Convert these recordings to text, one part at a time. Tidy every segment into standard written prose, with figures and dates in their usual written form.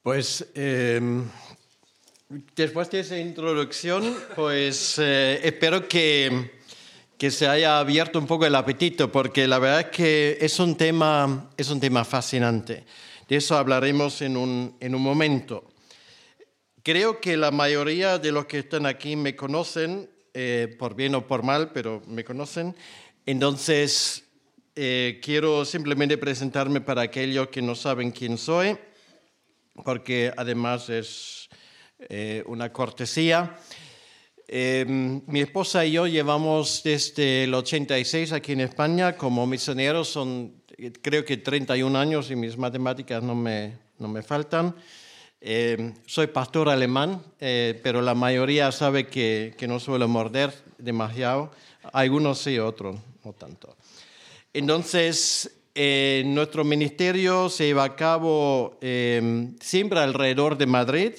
Pues después de esa introducción, pues espero que se haya abierto un poco el apetito, porque la verdad es que es un tema fascinante. De eso hablaremos en un momento. Creo que la mayoría de los que están aquí me conocen, por bien o por mal, pero me conocen. Entonces, quiero simplemente presentarme para aquellos que no saben quién soy, porque además es una cortesía. Mi esposa y yo llevamos desde el 86 aquí en España como misioneros, son creo que 31 años y mis matemáticas no me faltan. Soy pastor alemán, pero la mayoría sabe que no suelo morder demasiado. Algunos sí, otros no tanto. Entonces, nuestro ministerio se lleva a cabo siempre alrededor de Madrid.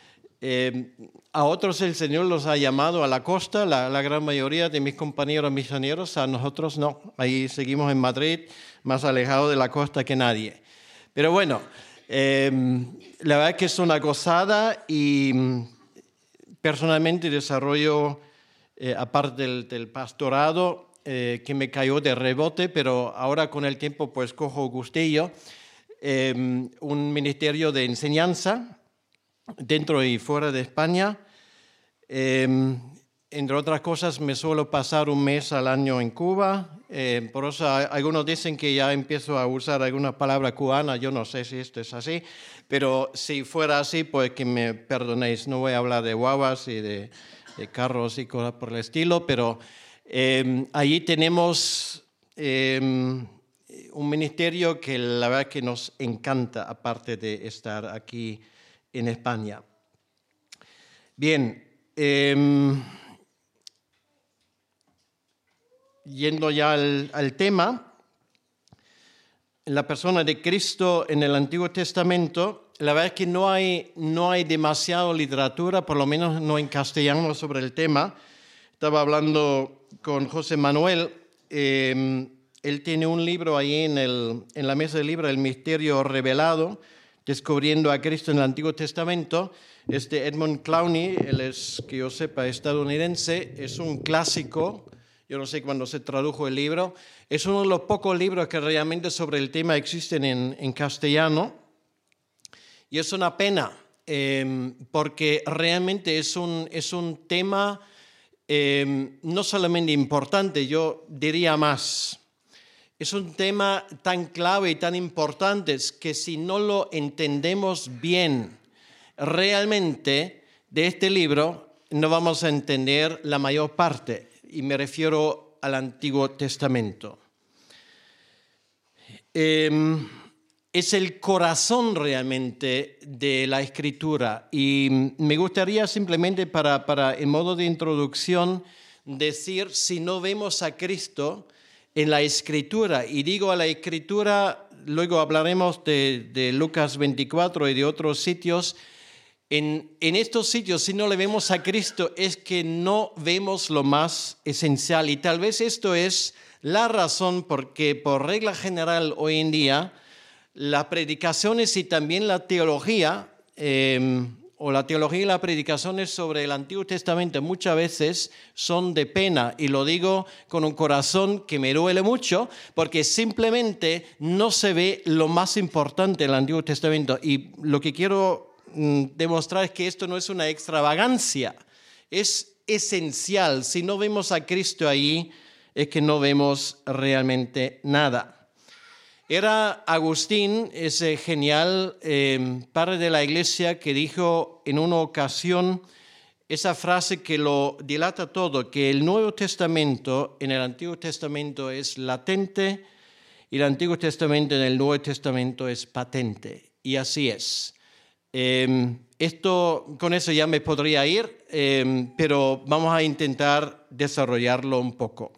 A otros el Señor los ha llamado a la costa, la gran mayoría de mis compañeros misioneros, a nosotros no. Ahí seguimos en Madrid, más alejado de la costa que nadie. Pero bueno, la verdad es que es una gozada y personalmente desarrollo, aparte del pastorado, que me cayó de rebote, pero ahora con el tiempo pues cojo gustillo, un ministerio de enseñanza dentro y fuera de España. Entre otras cosas, me suelo pasar un mes al año en Cuba. Por eso algunos dicen que ya empiezo a usar alguna palabra cubana. Yo no sé si esto es así, pero si fuera así, pues que me perdonéis. No voy a hablar de guaguas y de carros y cosas por el estilo, pero allí tenemos un ministerio que la verdad que nos encanta, aparte de estar aquí en España. Bien, yendo ya al tema, en la persona de Cristo en el Antiguo Testamento, la verdad es que no hay demasiada literatura, por lo menos no en castellano, sobre el tema. Estaba hablando con José Manuel, él tiene un libro ahí en la mesa del libro, El Misterio Revelado, Descubriendo a Cristo en el Antiguo Testamento. Edmund Clowney, él es, que yo sepa, estadounidense, es un clásico. Yo no sé cuándo se tradujo el libro. Es uno de los pocos libros que realmente sobre el tema existen en castellano. Y es una pena, porque realmente es un tema no solamente importante, yo diría más. Es un tema tan clave y tan importante que si no lo entendemos bien realmente de este libro, no vamos a entender la mayor parte, y me refiero al Antiguo Testamento. Es el corazón realmente de la Escritura, y me gustaría simplemente para en modo de introducción decir, si no vemos a Cristo en la Escritura, y digo a la Escritura, luego hablaremos de Lucas 24 y de otros sitios. En estos sitios, si no le vemos a Cristo, es que no vemos lo más esencial. Y tal vez esto es la razón porque, por regla general, hoy en día, las predicaciones y también la teología, o la teología y las predicaciones sobre el Antiguo Testamento muchas veces son de pena, y lo digo con un corazón que me duele mucho, porque simplemente no se ve lo más importante del Antiguo Testamento. Y lo que quiero demostrar es que esto no es una extravagancia, es esencial. Si no vemos a Cristo ahí, es que no vemos realmente nada. Era Agustín, ese genial padre de la Iglesia, que dijo en una ocasión esa frase que lo dilata todo, que el Nuevo Testamento en el Antiguo Testamento es latente y el Antiguo Testamento en el Nuevo Testamento es patente. Y así es. Con eso ya me podría ir, pero vamos a intentar desarrollarlo un poco.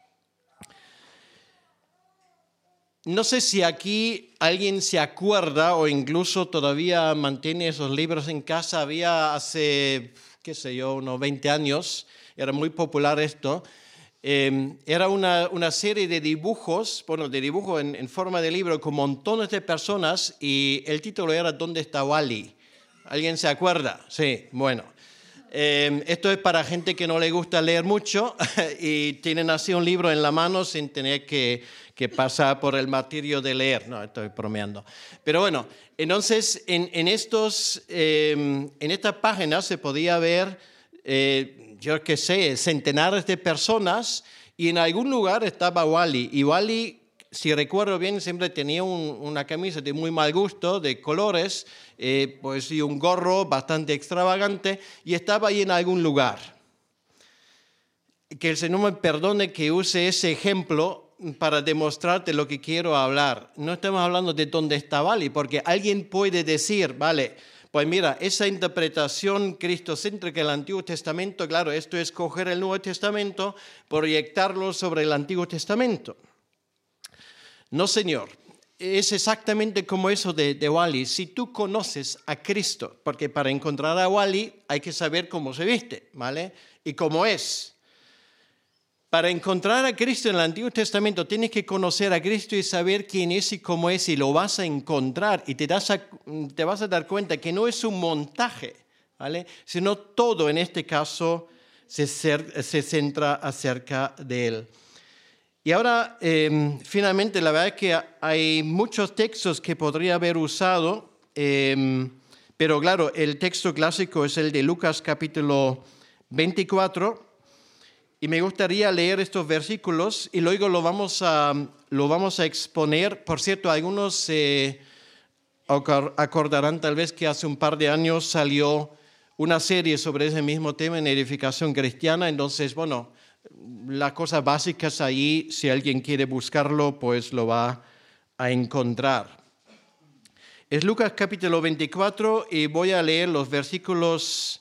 No sé si aquí alguien se acuerda o incluso todavía mantiene esos libros en casa. Había hace, unos 20 años, era muy popular esto, Era una serie de dibujos, en forma de libro con montones de personas y el título era ¿Dónde está Wall-E? ¿Alguien se acuerda? Sí, bueno. Esto es para gente que no le gusta leer mucho y tienen así un libro en la mano sin tener que pasar por el martirio de leer. No, estoy bromeando. Pero bueno, entonces en esta página se podía ver, yo qué sé, centenares de personas y en algún lugar estaba Wall-E. Y Wall-E, si recuerdo bien, siempre tenía una camisa de muy mal gusto, de colores, pues y un gorro bastante extravagante, y estaba ahí en algún lugar. Que el Señor me perdone que use ese ejemplo para demostrarte lo que quiero hablar. No estamos hablando de dónde está Wall-E, porque alguien puede decir, vale, pues mira, esa interpretación cristocéntrica del Antiguo Testamento, claro, esto es coger el Nuevo Testamento, proyectarlo sobre el Antiguo Testamento. No, señor. Es exactamente como eso de Wall-E. Si tú conoces a Cristo, porque para encontrar a Wall-E hay que saber cómo se viste, ¿vale? Y cómo es. Para encontrar a Cristo en el Antiguo Testamento tienes que conocer a Cristo y saber quién es y cómo es, y lo vas a encontrar. Y te vas a dar cuenta que no es un montaje, ¿vale? Sino todo en este caso se centra acerca de él. Y ahora, finalmente, la verdad es que hay muchos textos que podría haber usado, pero claro, el texto clásico es el de Lucas capítulo 24, y me gustaría leer estos versículos y luego lo vamos a exponer. Por cierto, algunos se acordarán tal vez que hace un par de años salió una serie sobre ese mismo tema en Edificación Cristiana, entonces, bueno, las cosas básicas ahí, si alguien quiere buscarlo, pues lo va a encontrar. Es Lucas capítulo 24 y voy a leer los versículos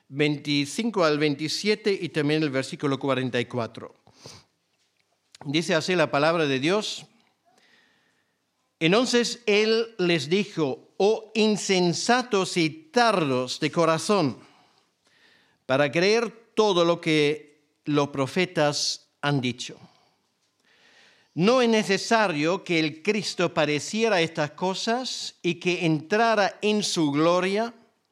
25 al 27 y también el versículo 44. Dice así la palabra de Dios. Entonces él les dijo, oh insensatos y tardos de corazón, para creer todo lo que los profetas han dicho. No es necesario que el Cristo padeciera estas cosas y que entrara en su gloria.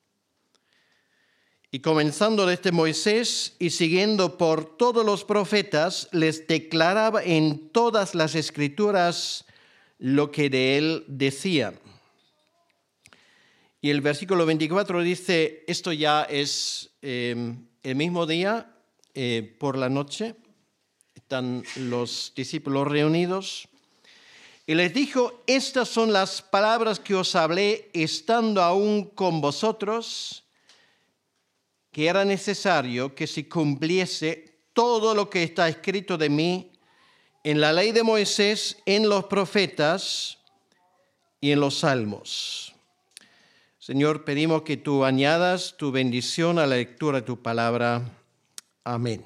Y comenzando desde Moisés y siguiendo por todos los profetas, les declaraba en todas las escrituras lo que de él decían. Y el versículo 24 dice, esto ya es el mismo día, por la noche, están los discípulos reunidos, y les dijo, estas son las palabras que os hablé estando aún con vosotros, que era necesario que se cumpliese todo lo que está escrito de mí en la ley de Moisés, en los profetas y en los salmos. Señor, pedimos que tú añadas tu bendición a la lectura de tu palabra. Amén.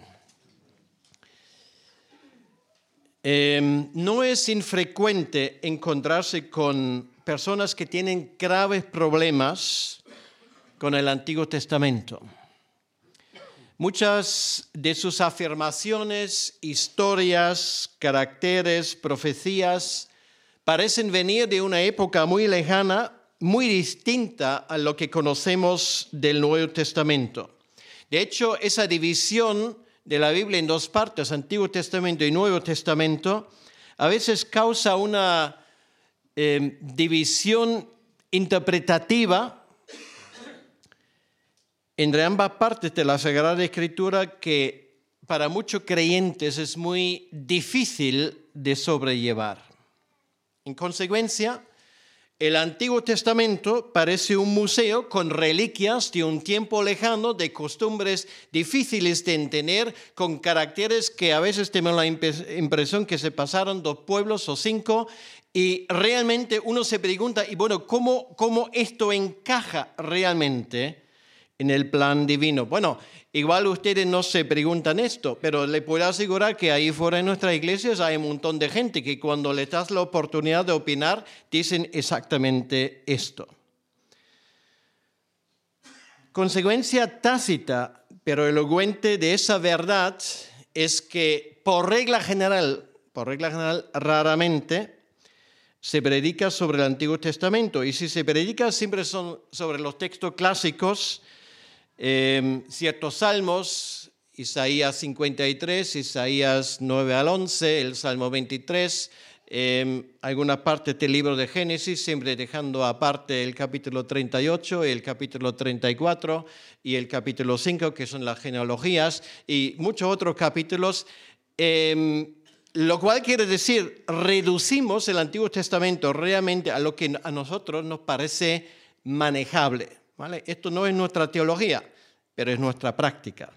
No es infrecuente encontrarse con personas que tienen graves problemas con el Antiguo Testamento. Muchas de sus afirmaciones, historias, caracteres, profecías parecen venir de una época muy lejana, muy distinta a lo que conocemos del Nuevo Testamento. De hecho, esa división de la Biblia en dos partes, Antiguo Testamento y Nuevo Testamento, a veces causa una división interpretativa entre ambas partes de la Sagrada Escritura que para muchos creyentes es muy difícil de sobrellevar. En consecuencia, el Antiguo Testamento parece un museo con reliquias de un tiempo lejano, de costumbres difíciles de entender, con caracteres que a veces tenemos la impresión que se pasaron 2 pueblos o 5, y realmente uno se pregunta, y bueno, ¿cómo esto encaja realmente en el plan divino? Bueno, igual ustedes no se preguntan esto, pero le puedo asegurar que ahí fuera en nuestras iglesias hay un montón de gente que cuando les das la oportunidad de opinar, dicen exactamente esto. Consecuencia tácita, pero elocuente de esa verdad, es que por regla general, raramente se predica sobre el Antiguo Testamento. Y si se predica, siempre son sobre los textos clásicos, ciertos salmos, Isaías 53, Isaías 9 al 11, el Salmo 23, algunas partes del libro de Génesis, siempre dejando aparte el capítulo 38, el capítulo 34 y el capítulo 5, que son las genealogías, y muchos otros capítulos, lo cual quiere decir, reducimos el Antiguo Testamento realmente a lo que a nosotros nos parece manejable, ¿vale? Esto no es nuestra teología, pero es nuestra práctica.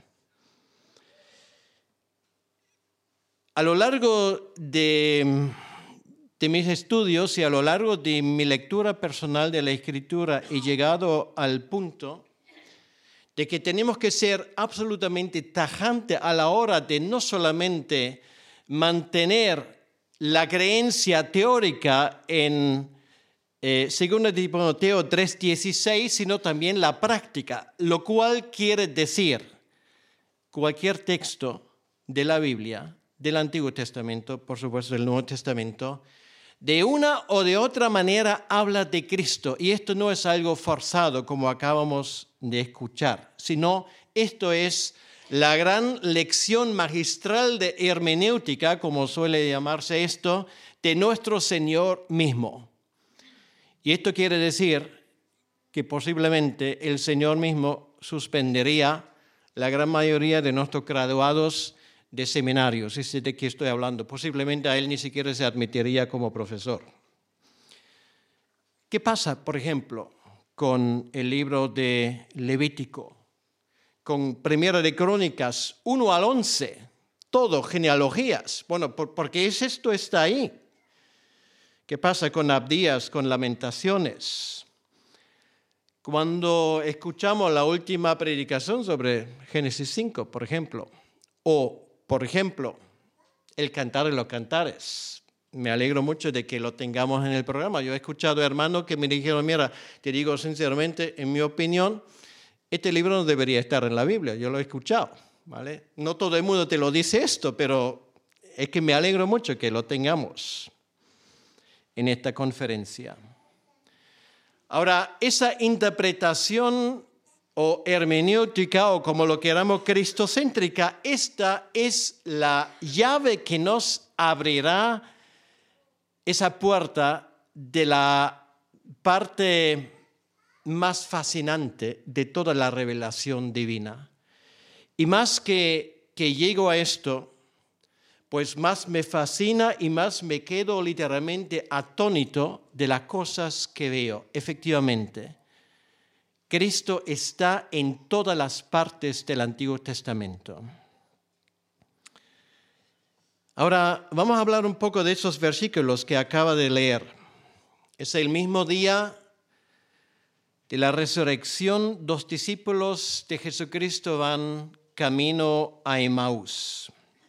A lo largo de mis estudios y a lo largo de mi lectura personal de la Escritura he llegado al punto de que tenemos que ser absolutamente tajantes a la hora de no solamente mantener la creencia teórica en 2 Timoteo 3:16, sino también la práctica, lo cual quiere decir cualquier texto de la Biblia, del Antiguo Testamento, por supuesto del Nuevo Testamento, de una o de otra manera habla de Cristo. Y esto no es algo forzado como acabamos de escuchar, sino esto es la gran lección magistral de hermenéutica, como suele llamarse esto, de nuestro Señor mismo. Y esto quiere decir que posiblemente el Señor mismo suspendería la gran mayoría de nuestros graduados de seminarios, y sé de qué estoy hablando. Posiblemente a él ni siquiera se admitiría como profesor. ¿Qué pasa, por ejemplo, con el libro de Levítico, con Primera de Crónicas 1 al 11, todo genealogías? Bueno, ¿por qué esto está ahí? ¿Qué pasa con Abdías, con Lamentaciones? Cuando escuchamos la última predicación sobre Génesis 5, por ejemplo, o, por ejemplo, el Cantar de los Cantares. Me alegro mucho de que lo tengamos en el programa. Yo he escuchado hermanos que me dijeron, mira, te digo sinceramente, en mi opinión, este libro no debería estar en la Biblia. Yo lo he escuchado, ¿vale? No todo el mundo te lo dice esto, pero es que me alegro mucho que lo tengamos en esta conferencia. Ahora, esa interpretación o hermenéutica, o como lo queramos, cristocéntrica, esta es la llave que nos abrirá esa puerta de la parte más fascinante de toda la revelación divina. Y más que llego a esto, pues más me fascina y más me quedo literalmente atónito de las cosas que veo. Efectivamente, Cristo está en todas las partes del Antiguo Testamento. Ahora vamos a hablar un poco de esos versículos que acaba de leer. Es el mismo día de la resurrección, 2 discípulos de Jesucristo van camino a Emaús.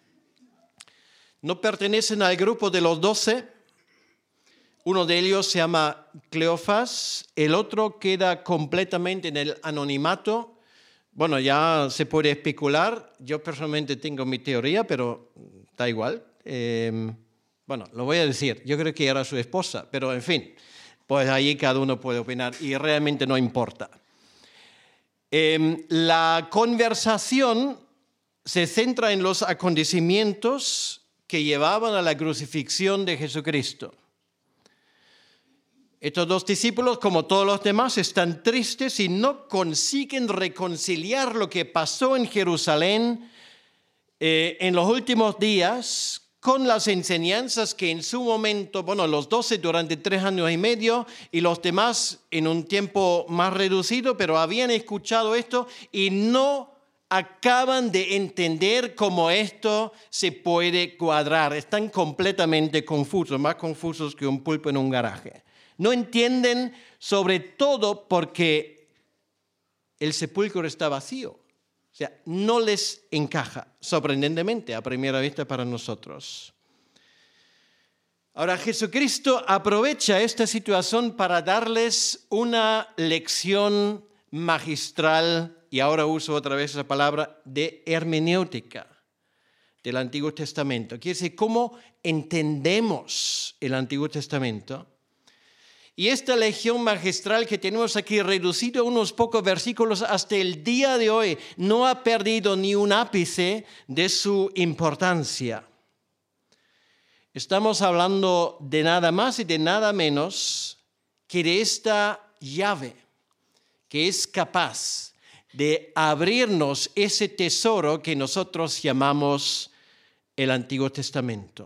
No pertenecen al grupo de los 12. Uno de ellos se llama Cleofas, el otro queda completamente en el anonimato. Bueno, ya se puede especular. Yo personalmente tengo mi teoría, pero da igual. Bueno, lo voy a decir. Yo creo que era su esposa, pero en fin, pues ahí cada uno puede opinar y realmente no importa. La conversación se centra en los acontecimientos que llevaban a la crucifixión de Jesucristo. Estos 2 discípulos, como todos los demás, están tristes y no consiguen reconciliar lo que pasó en Jerusalén en los últimos días con las enseñanzas que en su momento, bueno, los 12 durante 3 años y medio y los demás en un tiempo más reducido, pero habían escuchado esto y no acaban de entender cómo esto se puede cuadrar. Están completamente confusos, más confusos que un pulpo en un garaje. No entienden, sobre todo porque el sepulcro está vacío. O sea, no les encaja, sorprendentemente, a primera vista para nosotros. Ahora, Jesucristo aprovecha esta situación para darles una lección magistral, y ahora uso otra vez esa palabra, de hermenéutica, del Antiguo Testamento. Quiere decir, cómo entendemos el Antiguo Testamento. Y esta legión magistral que tenemos aquí, reducido a unos pocos versículos, hasta el día de hoy, no ha perdido ni un ápice de su importancia. Estamos hablando de nada más y de nada menos que de esta llave que es capaz de abrirnos ese tesoro que nosotros llamamos el Antiguo Testamento.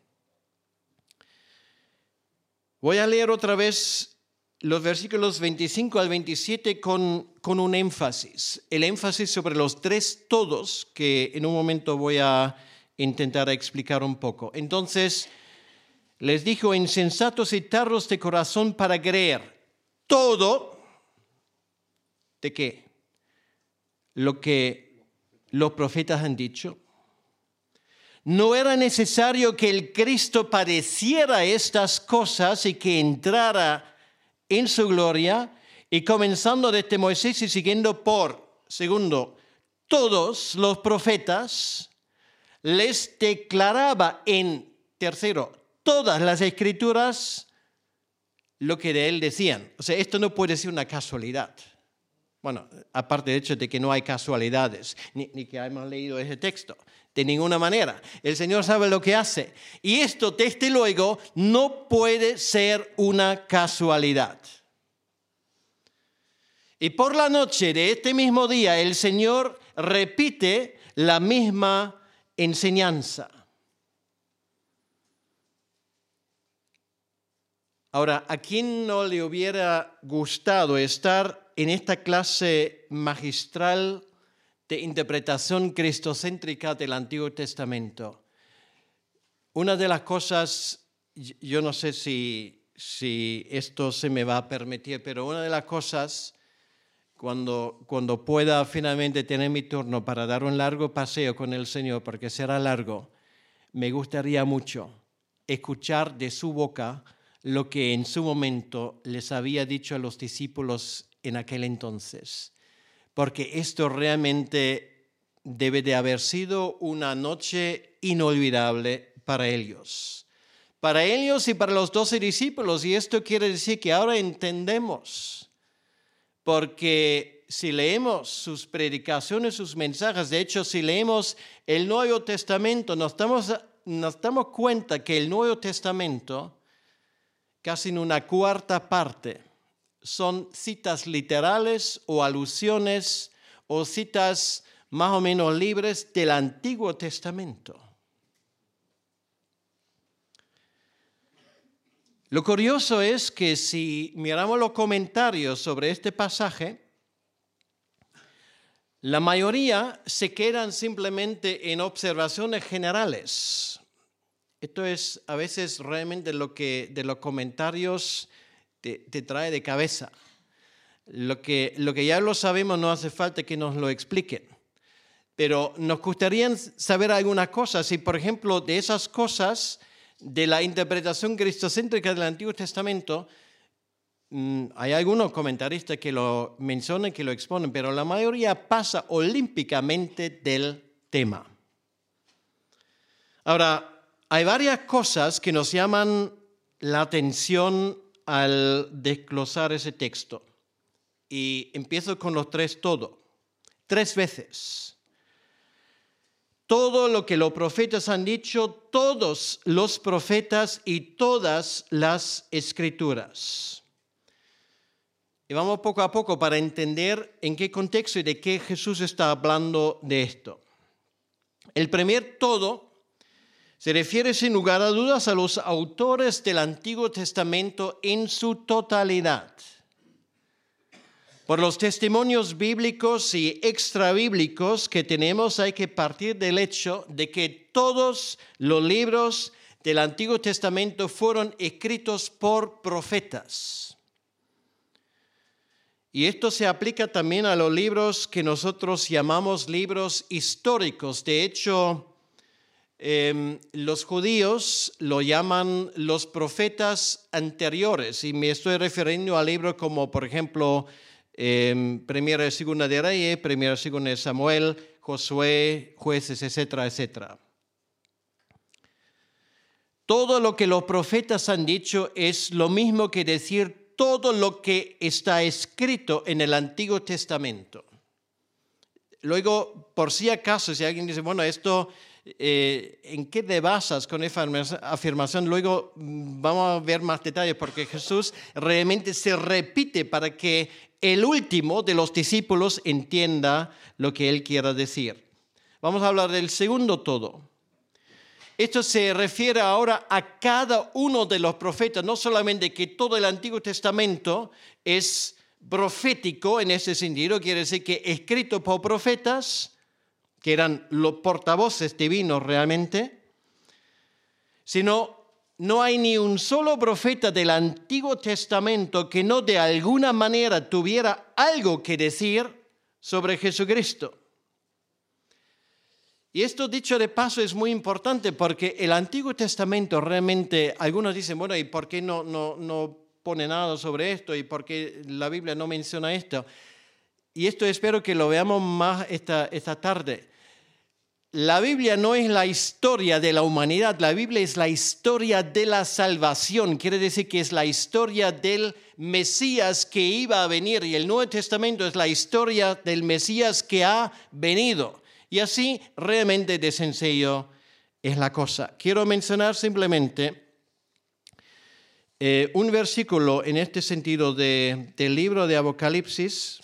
Voy a leer otra vez los versículos 25 al 27 con un énfasis. El énfasis sobre los tres todos que en un momento voy a intentar explicar un poco. Entonces, les dijo, insensatos y tardos de corazón para creer todo, ¿de qué? Lo que los profetas han dicho. No era necesario que el Cristo padeciera estas cosas y que entrara en su gloria, y comenzando desde Moisés y siguiendo por, segundo, todos los profetas, les declaraba en, tercero, todas las escrituras lo que de él decían. O sea, esto no puede ser una casualidad. Bueno, aparte del hecho de que no hay casualidades, ni que hayamos leído ese texto. De ninguna manera. El Señor sabe lo que hace. Y esto, desde luego, no puede ser una casualidad. Y por la noche de este mismo día, el Señor repite la misma enseñanza. Ahora, ¿a quién no le hubiera gustado estar en esta clase magistral de interpretación cristocéntrica del Antiguo Testamento? Una de las cosas, yo no sé si esto se me va a permitir, pero una de las cosas, cuando pueda finalmente tener mi turno para dar un largo paseo con el Señor, porque será largo, me gustaría mucho escuchar de su boca lo que en su momento les había dicho a los discípulos en aquel entonces. Porque esto realmente debe de haber sido una noche inolvidable para ellos. Para ellos y para los 12 discípulos. Y esto quiere decir que ahora entendemos. Porque si leemos sus predicaciones, sus mensajes, de hecho, si leemos el Nuevo Testamento, nos damos cuenta que el Nuevo Testamento, casi en una cuarta parte, son citas literales o alusiones o citas más o menos libres del Antiguo Testamento. Lo curioso es que si miramos los comentarios sobre este pasaje, la mayoría se quedan simplemente en observaciones generales. Esto es a veces realmente lo que de los comentarios te trae de cabeza. Lo que ya lo sabemos no hace falta que nos lo expliquen. Pero nos gustaría saber algunas cosas. Y, por ejemplo, de esas cosas, de la interpretación cristocéntrica del Antiguo Testamento, hay algunos comentaristas que lo mencionan, que lo exponen, pero la mayoría pasa olímpicamente del tema. Ahora, hay varias cosas que nos llaman la atención al desglosar ese texto. Y empiezo con los tres todo. 3 veces. Todo lo que los profetas han dicho, todos los profetas y todas las escrituras. Y vamos poco a poco para entender en qué contexto y de qué Jesús está hablando de esto. El primer todo se refiere sin lugar a dudas a los autores del Antiguo Testamento en su totalidad. Por los testimonios bíblicos y extrabíblicos que tenemos, hay que partir del hecho de que todos los libros del Antiguo Testamento fueron escritos por profetas. Y esto se aplica también a los libros que nosotros llamamos libros históricos. De hecho, los judíos lo llaman los profetas anteriores, y me estoy refiriendo a libros como, por ejemplo, Primera y Segunda de Reyes, Primera y Segunda de Samuel, Josué, Jueces, etcétera, etcétera. todo lo que los profetas han dicho es lo mismo que decir todo lo que está escrito en el Antiguo Testamento. Luego, por si acaso, si alguien dice, bueno, esto, ¿en qué te basas con esa afirmación? Luego vamos a ver más detalles, porque Jesús realmente se repite para que el último de los discípulos entienda lo que él quiera decir. Vamos a hablar del segundo todo. Esto se refiere ahora a cada uno de los profetas, no solamente que todo el Antiguo Testamento es profético en ese sentido, quiere decir que escrito por profetas, que eran los portavoces divinos realmente, sino no hay ni un solo profeta del Antiguo Testamento que no de alguna manera tuviera algo que decir sobre Jesucristo. Y esto, dicho de paso, es muy importante porque el Antiguo Testamento realmente, algunos dicen, bueno, ¿y por qué no pone nada sobre esto? ¿Y por qué la Biblia no menciona esto? Y esto espero que lo veamos más esta tarde. La Biblia no es la historia de la humanidad, la Biblia es la historia de la salvación. Quiere decir que es la historia del Mesías que iba a venir, y el Nuevo Testamento es la historia del Mesías que ha venido. Y así realmente de sencillo es la cosa. Quiero mencionar simplemente un versículo en este sentido del libro de Apocalipsis,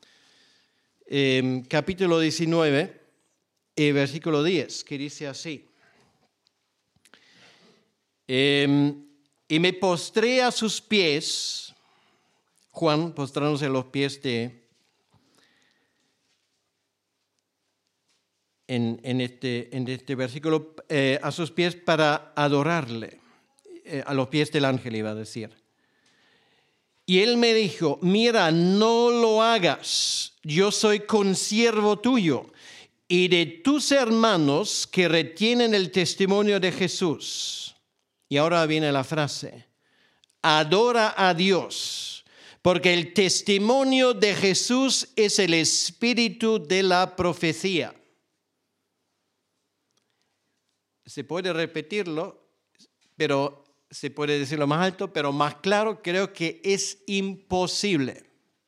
capítulo 19, versículo 10, que dice así. Y me postré a sus pies, Juan postrándose a los pies en este versículo, a sus pies para adorarle, a los pies del ángel iba a decir. Y él me dijo, mira, no lo hagas, yo soy consiervo tuyo y de tus hermanos que retienen el testimonio de Jesús. Y ahora viene la frase, adora a Dios, porque el testimonio de Jesús es el espíritu de la profecía. Se puede repetirlo, pero se puede decirlo más alto, pero más claro, creo que es imposible.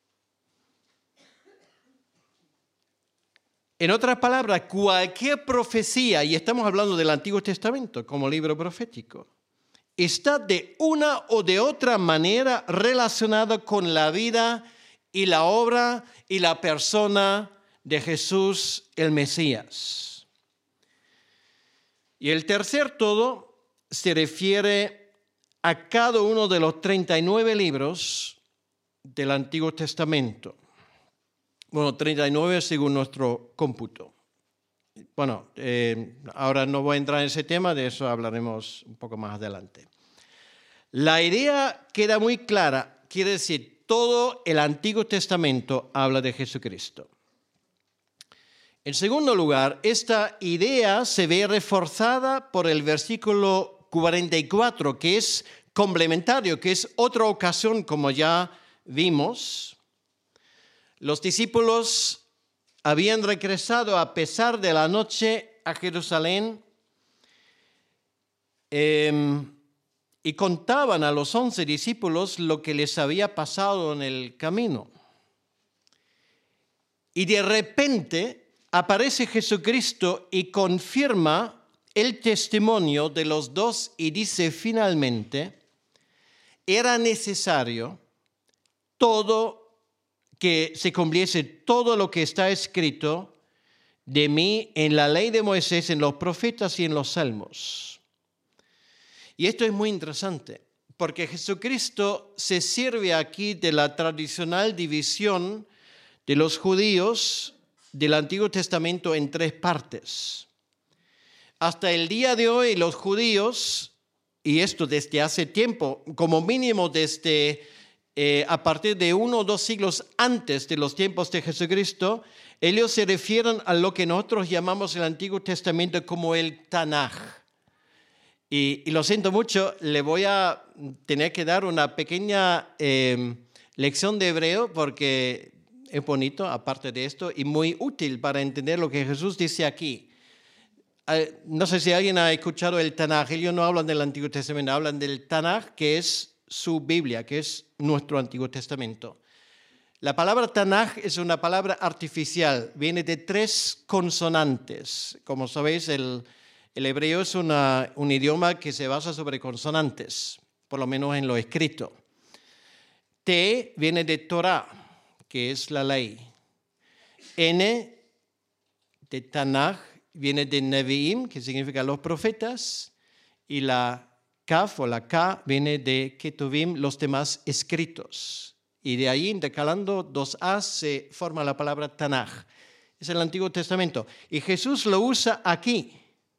En otras palabras, cualquier profecía, y estamos hablando del Antiguo Testamento como libro profético, está de una o de otra manera relacionada con la vida y la obra y la persona de Jesús el Mesías. Y el tercer todo se refiere a cada uno de los 39 libros del Antiguo Testamento. Bueno, 39 según nuestro cómputo. Bueno, ahora no voy a entrar en ese tema, de eso hablaremos un poco más adelante. La idea queda muy clara, quiere decir, todo el Antiguo Testamento habla de Jesucristo. En segundo lugar, esta idea se ve reforzada por el versículo 44, que es complementario, que es otra ocasión, como ya vimos. Los discípulos habían regresado a pesar de la noche a Jerusalén y contaban a los 11 discípulos lo que les había pasado en el camino. Y de repente aparece Jesucristo y confirma el testimonio de los dos y dice finalmente, era necesario que se cumpliese todo lo que está escrito de mí en la ley de Moisés, en los profetas y en los salmos. Y esto es muy interesante, porque Jesucristo se sirve aquí de la tradicional división de los judíos del Antiguo Testamento en tres partes. Hasta el día de hoy los judíos, y esto desde hace tiempo, como mínimo desde a partir de 1 o 2 siglos antes de los tiempos de Jesucristo, ellos se refieren a lo que nosotros llamamos el Antiguo Testamento como el Tanaj. Y lo siento mucho, le voy a tener que dar una pequeña lección de hebreo porque es bonito, aparte de esto, y muy útil para entender lo que Jesús dice aquí. No sé si alguien ha escuchado el Tanaj. Ellos no hablan del Antiguo Testamento, hablan del Tanaj, que es su Biblia, que es nuestro Antiguo Testamento. La palabra Tanaj es una palabra artificial, viene de 3 consonantes. Como sabéis, el hebreo es un idioma que se basa sobre consonantes, por lo menos en lo escrito. T viene de Torah, que es la ley. N de Tanaj viene de Nevi'im, que significa los profetas, y la Kaf o la K viene de Ketuvim, los demás escritos. Y de ahí, intercalando 2 A's, se forma la palabra Tanaj. Es el Antiguo Testamento. Y Jesús lo usa aquí.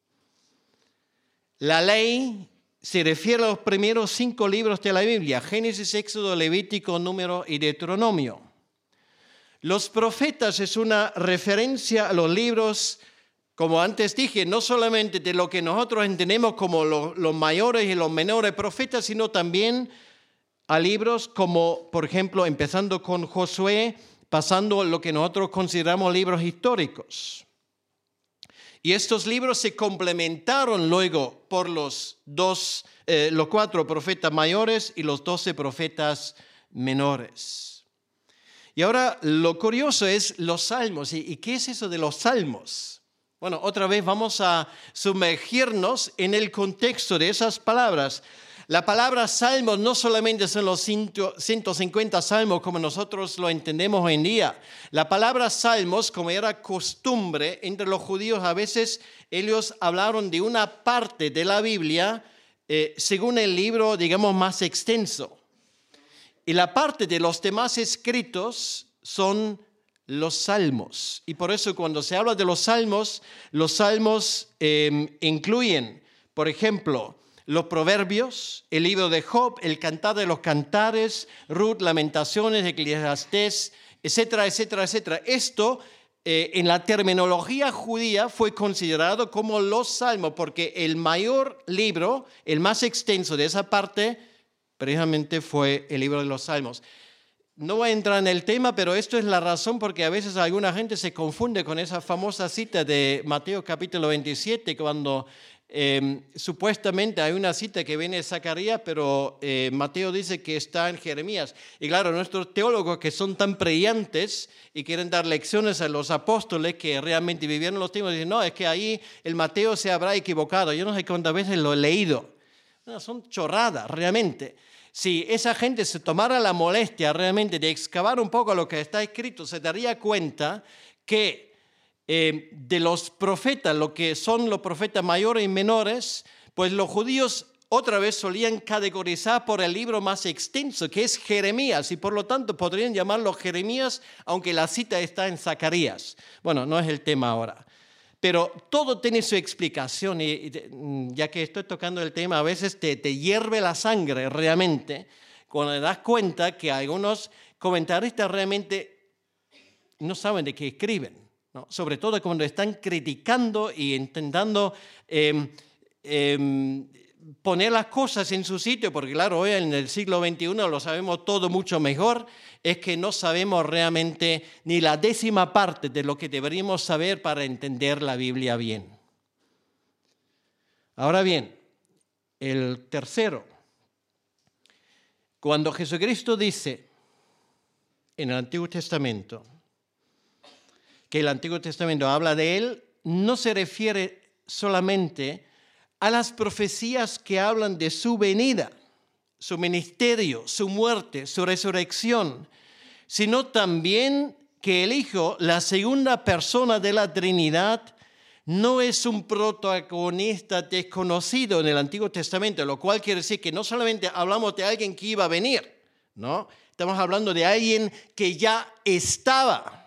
La ley se refiere a los primeros 5 libros de la Biblia: Génesis, Éxodo, Levítico, Número y Deuteronomio. Los profetas es una referencia a los libros, como antes dije, no solamente de lo que nosotros entendemos como los mayores y los menores profetas, sino también a libros como, por ejemplo, empezando con Josué, pasando a lo que nosotros consideramos libros históricos. Y estos libros se complementaron luego por los 4 profetas mayores y los 12 profetas menores. Y ahora lo curioso es los salmos. ¿Y qué es eso de los salmos? Bueno, otra vez vamos a sumergirnos en el contexto de esas palabras. La palabra salmos no solamente son los 150 salmos como nosotros lo entendemos hoy en día. La palabra salmos, como era costumbre entre los judíos, a veces ellos hablaron de una parte de la Biblia según el libro, digamos, más extenso. Y la parte de los demás escritos son los salmos. Y por eso cuando se habla de los salmos incluyen, por ejemplo, los proverbios, el libro de Job, el cantar de los cantares, Ruth, Lamentaciones, Eclesiastés, etcétera, etcétera, etcétera. Esto en la terminología judía fue considerado como los salmos, porque el mayor libro, el más extenso de esa parte, precisamente fue el libro de los salmos. No voy a entrar en el tema, pero esto es la razón porque a veces alguna gente se confunde con esa famosa cita de Mateo capítulo 27, cuando supuestamente hay una cita que viene de Zacarías, pero Mateo dice que está en Jeremías. Y claro, nuestros teólogos que son tan brillantes y quieren dar lecciones a los apóstoles que realmente vivieron los tiempos, dicen, no, es que ahí el Mateo se habrá equivocado. Yo no sé cuántas veces lo he leído. No, son chorradas, realmente. Si esa gente se tomara la molestia realmente de excavar un poco lo que está escrito, se daría cuenta que de los profetas, lo que son los profetas mayores y menores, pues los judíos otra vez solían categorizar por el libro más extenso, que es Jeremías, y por lo tanto podrían llamarlo Jeremías, aunque la cita está en Zacarías. Bueno, no es el tema ahora. Pero todo tiene su explicación y ya que estoy tocando el tema, a veces te hierve la sangre realmente cuando te das cuenta que algunos comentaristas realmente no saben de qué escriben, ¿no? Sobre todo cuando están criticando y intentando poner las cosas en su sitio, porque claro, hoy en el siglo XXI lo sabemos todo mucho mejor, es que no sabemos realmente ni la 10ª parte de lo que deberíamos saber para entender la Biblia bien. Ahora bien, el tercero, cuando Jesucristo dice en el Antiguo Testamento que el Antiguo Testamento habla de Él, no se refiere solamente a las profecías que hablan de su venida, su ministerio, su muerte, su resurrección, sino también que el Hijo, la segunda persona de la Trinidad, no es un protagonista desconocido en el Antiguo Testamento, lo cual quiere decir que no solamente hablamos de alguien que iba a venir, ¿no? Estamos hablando de alguien que ya estaba.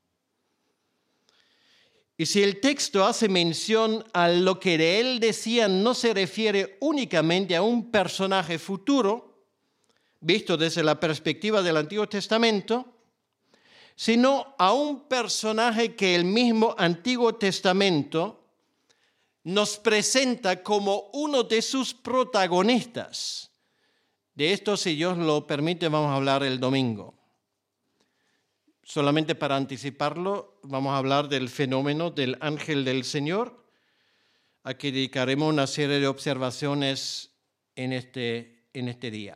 Y si el texto hace mención a lo que de él decían, no se refiere únicamente a un personaje futuro, visto desde la perspectiva del Antiguo Testamento, sino a un personaje que el mismo Antiguo Testamento nos presenta como uno de sus protagonistas. De esto, si Dios lo permite, vamos a hablar el domingo. Solamente para anticiparlo, vamos a hablar del fenómeno del ángel del Señor, a que dedicaremos una serie de observaciones en este día.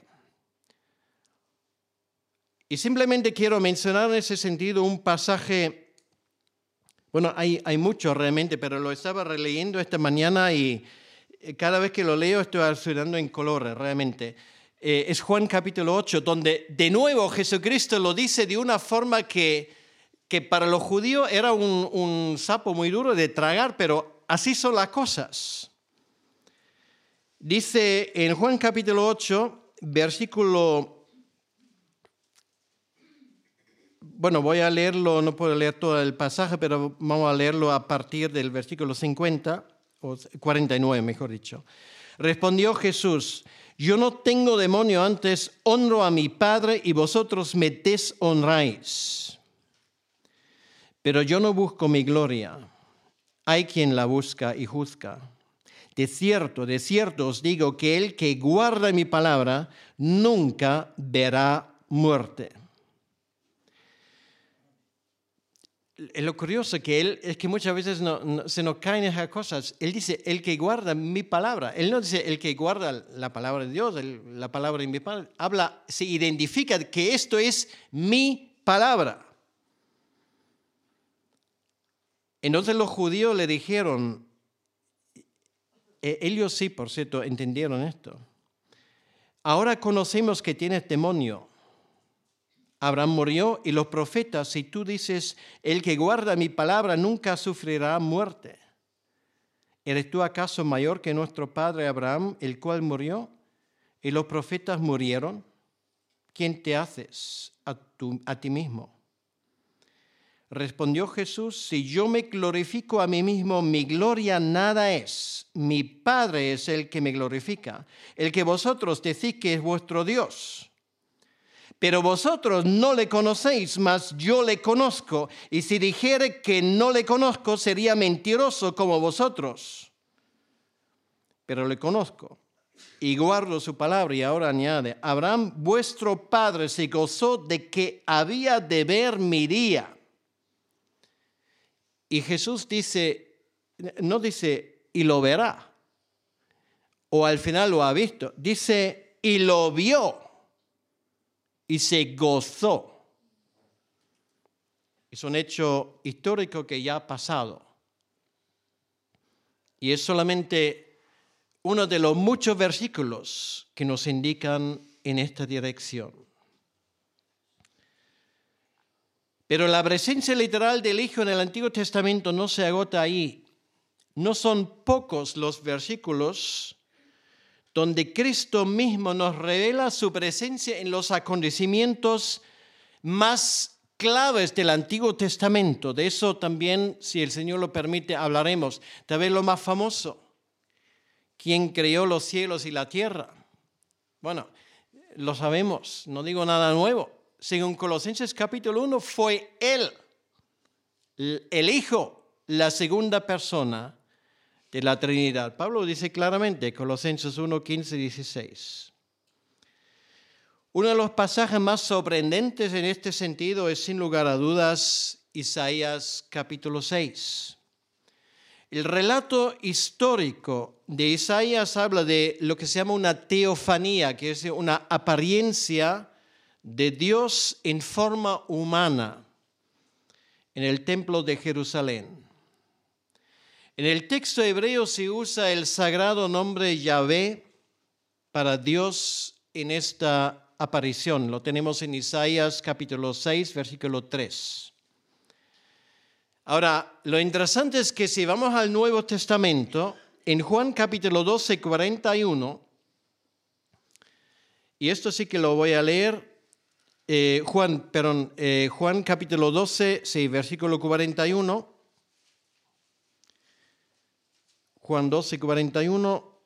Y simplemente quiero mencionar en ese sentido un pasaje, bueno, hay mucho realmente, pero lo estaba releyendo esta mañana y cada vez que lo leo estoy alucinando en colores realmente. Es Juan capítulo 8, donde de nuevo Jesucristo lo dice de una forma que para los judíos era un sapo muy duro de tragar, pero así son las cosas. Dice en Juan capítulo 8, versículo... Bueno, voy a leerlo, no puedo leer todo el pasaje, pero vamos a leerlo a partir del versículo 50, o 49, mejor dicho. Respondió Jesús: yo no tengo demonio, antes honro a mi Padre y vosotros me deshonráis. Pero yo no busco mi gloria. Hay quien la busca y juzga. De cierto os digo que el que guarda mi palabra nunca verá muerte. Lo curioso es que muchas veces se nos caen esas cosas. Él dice, el que guarda mi palabra. Él no dice, el que guarda la palabra de Dios, la palabra de mi Padre. Se identifica que esto es mi palabra. Entonces los judíos le dijeron, ellos sí, por cierto, entendieron esto. Ahora conocemos que tienes demonio. Abraham murió y los profetas, si tú dices, el que guarda mi palabra nunca sufrirá muerte. ¿Eres tú acaso mayor que nuestro padre Abraham, el cual murió? ¿Y los profetas murieron? ¿Quién te haces a ti mismo? Respondió Jesús: si yo me glorifico a mí mismo, mi gloria nada es. Mi Padre es el que me glorifica, el que vosotros decís que es vuestro Dios. Pero vosotros no le conocéis, mas yo le conozco. Y si dijere que no le conozco, sería mentiroso como vosotros. Pero le conozco y guardo su palabra. Y ahora añade, Abraham, vuestro padre, se gozó de que había de ver mi día. Y Jesús dice, no dice, y lo verá. O al final lo ha visto. Dice, y lo vio. Y se gozó. Es un hecho histórico que ya ha pasado. Y es solamente uno de los muchos versículos que nos indican en esta dirección. Pero la presencia literal del Hijo en el Antiguo Testamento no se agota ahí. No son pocos los versículos donde Cristo mismo nos revela su presencia en los acontecimientos más claves del Antiguo Testamento. De eso también, si el Señor lo permite, hablaremos. Tal vez lo más famoso. ¿Quién creó los cielos y la tierra? Bueno, lo sabemos, no digo nada nuevo. Según Colosenses capítulo 1, fue Él, el Hijo, la segunda persona de la Trinidad. Pablo dice claramente, Colosenses 1, 15, 16. Uno de los pasajes más sorprendentes en este sentido es, sin lugar a dudas, Isaías capítulo 6. El relato histórico de Isaías habla de lo que se llama una teofanía, que es una apariencia de Dios en forma humana en el templo de Jerusalén. En el texto hebreo se usa el sagrado nombre Yahvé para Dios en esta aparición. Lo tenemos en Isaías capítulo 6, versículo 3. Ahora, lo interesante es que si vamos al Nuevo Testamento, en Juan capítulo 12, 41, y esto sí que lo voy a leer, Juan capítulo 12, sí, versículo 41, Juan 12, 41.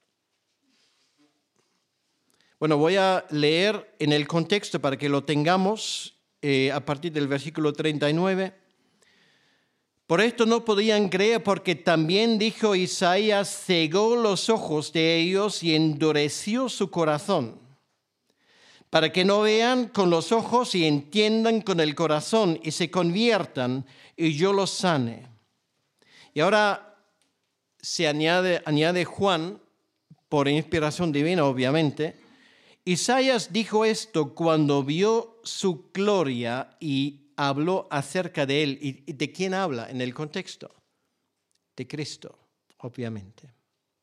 Bueno, voy a leer en el contexto para que lo tengamos a partir del versículo 39. Por esto no podían creer, porque también dijo Isaías, cegó los ojos de ellos y endureció su corazón, para que no vean con los ojos y entiendan con el corazón y se conviertan y yo los sane. Y ahora, se añade Juan, por inspiración divina, obviamente. Isaías dijo esto cuando vio su gloria y habló acerca de él. ¿Y de quién habla en el contexto? De Cristo, obviamente.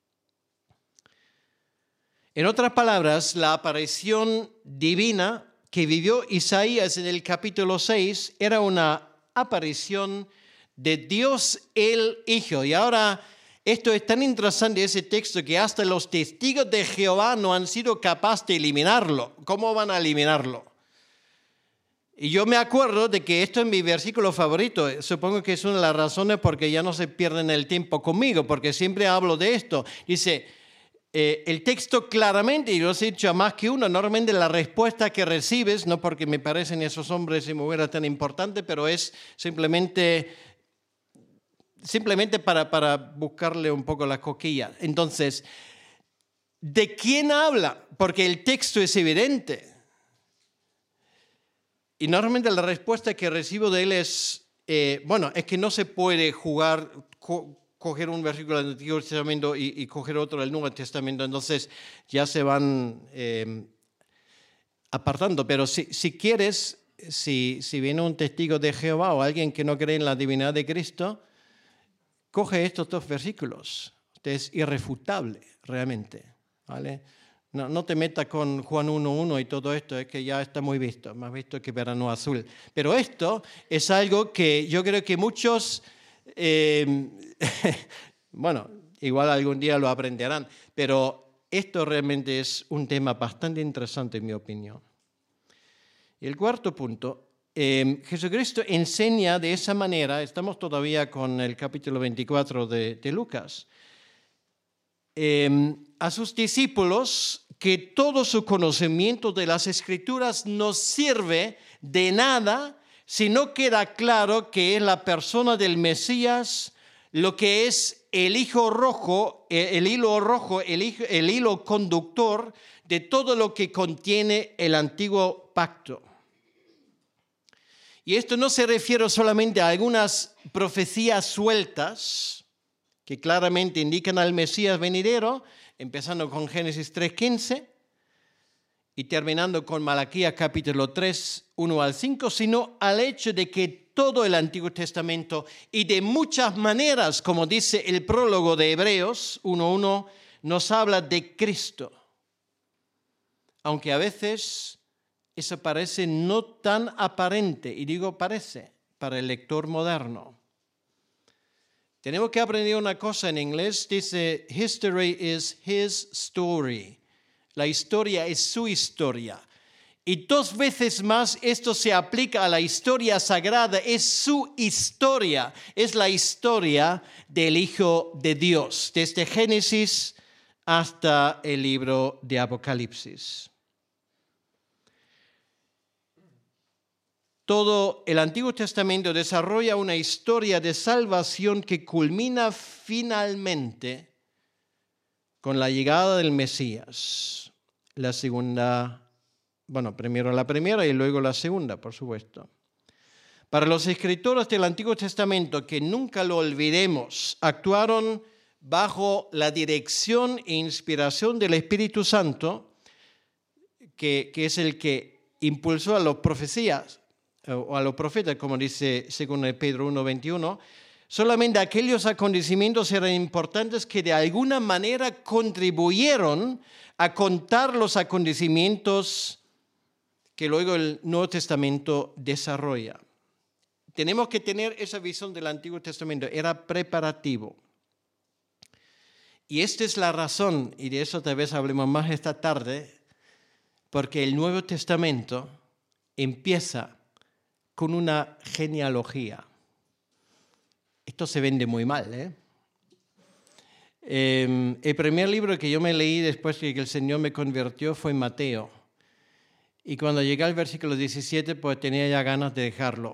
En otras palabras, la aparición divina que vivió Isaías en el capítulo 6 era una aparición de Dios el Hijo. Y ahora, esto es tan interesante ese texto que hasta los testigos de Jehová no han sido capaces de eliminarlo. ¿Cómo van a eliminarlo? Y yo me acuerdo de que esto es mi versículo favorito. Supongo que es una de las razones porque ya no se pierden el tiempo conmigo, porque siempre hablo de esto. Dice, el texto claramente, y lo he dicho a más que uno, normalmente la respuesta que recibes, no porque me parecen esos hombres y mujeres tan importantes, pero es simplemente para buscarle un poco la coquilla. Entonces, ¿de quién habla? Porque el texto es evidente. Y normalmente la respuesta que recibo de él es, es que no se puede coger un versículo del Antiguo Testamento y coger otro del Nuevo Testamento, entonces ya se van apartando. Pero si quieres, si viene un testigo de Jehová o alguien que no cree en la divinidad de Cristo, coge estos dos versículos. Es irrefutable, realmente, ¿vale? No te metas con Juan 1.1 y todo esto, es que ya está muy visto, más visto que verano azul. Pero esto es algo que yo creo que muchos, igual algún día lo aprenderán, pero esto realmente es un tema bastante interesante en mi opinión. Y el cuarto punto, Jesucristo enseña de esa manera, estamos todavía con el capítulo 24 de Lucas, a sus discípulos que todo su conocimiento de las Escrituras no sirve de nada si no queda claro que es la persona del Mesías, lo que es el hilo rojo, el hilo conductor de todo lo que contiene el antiguo pacto. Y esto no se refiere solamente a algunas profecías sueltas que claramente indican al Mesías venidero, empezando con Génesis 3.15 y terminando con Malaquías capítulo 3, 1 al 5, sino al hecho de que todo el Antiguo Testamento y de muchas maneras, como dice el prólogo de Hebreos 1.1, nos habla de Cristo. Aunque a veces eso parece no tan aparente, y digo parece, para el lector moderno. Tenemos que aprender una cosa en inglés, dice, history is his story. La historia es su historia. Y 2 veces más esto se aplica a la historia sagrada, es su historia, es la historia del Hijo de Dios, desde Génesis hasta el libro de Apocalipsis. Todo el Antiguo Testamento desarrolla una historia de salvación que culmina finalmente con la llegada del Mesías. La segunda, primero la primera y luego la segunda, por supuesto. Para los escritores del Antiguo Testamento, que nunca lo olvidemos, actuaron bajo la dirección e inspiración del Espíritu Santo, que es el que impulsó a las profecías, o a los profetas, como dice según Pedro 1.21, solamente aquellos acontecimientos eran importantes que de alguna manera contribuyeron a contar los acontecimientos que luego el Nuevo Testamento desarrolla. Tenemos que tener esa visión del Antiguo Testamento, era preparativo. Y esta es la razón, y de eso tal vez hablemos más esta tarde, porque el Nuevo Testamento empieza con una genealogía. Esto se vende muy mal, ¿eh? El primer libro que yo me leí después que el Señor me convirtió fue Mateo. Y cuando llegué al versículo 17, pues tenía ya ganas de dejarlo.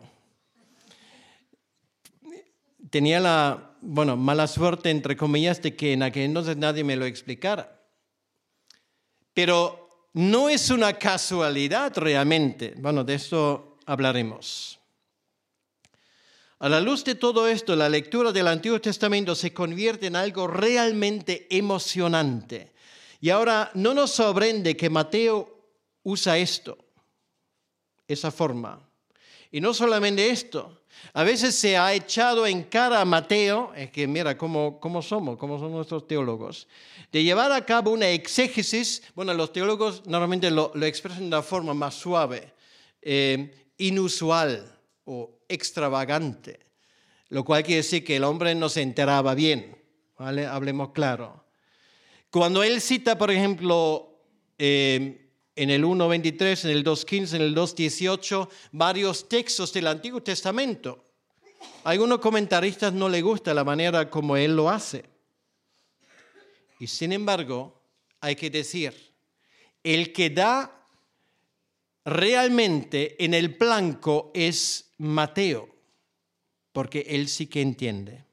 Tenía la mala suerte, entre comillas, de que en aquel entonces nadie me lo explicara. Pero no es una casualidad realmente. De eso hablaremos. A la luz de todo esto, la lectura del Antiguo Testamento se convierte en algo realmente emocionante. Y ahora no nos sorprende que Mateo usa esa forma. Y no solamente esto, a veces se ha echado en cara a Mateo, es que mira cómo son nuestros teólogos, de llevar a cabo una exégesis. Bueno, los teólogos normalmente lo expresan de una forma más suave, inusual o extravagante, lo cual quiere decir que el hombre no se enteraba bien, ¿vale? Hablemos claro. Cuando él cita, por ejemplo, en el 1.23, en el 2.15, en el 2.18, varios textos del Antiguo Testamento, a algunos comentaristas no les gusta la manera como él lo hace. Y sin embargo, hay que decir, el que da realmente en el blanco es Mateo, porque él sí que entiende.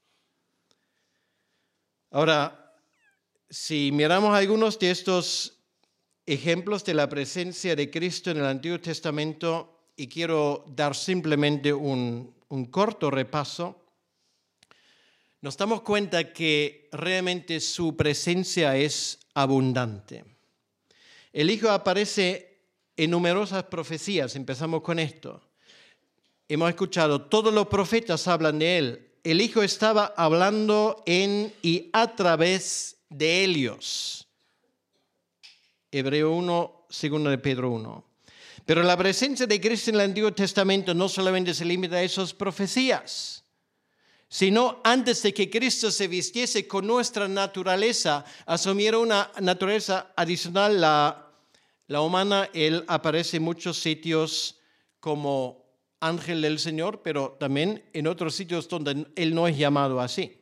Ahora, si miramos algunos de estos ejemplos de la presencia de Cristo en el Antiguo Testamento, y quiero dar simplemente un corto repaso, nos damos cuenta que realmente su presencia es abundante. El Hijo aparece en numerosas profecías, empezamos con esto. Hemos escuchado, todos los profetas hablan de Él. El Hijo estaba hablando en y a través de ellos. Hebreo 1, 2 de Pedro 1. Pero la presencia de Cristo en el Antiguo Testamento no solamente se limita a esas profecías, sino antes de que Cristo se vistiese con nuestra naturaleza, asumiera una naturaleza adicional, la humana. Él aparece en muchos sitios como ángel del Señor, pero también en otros sitios donde Él no es llamado así.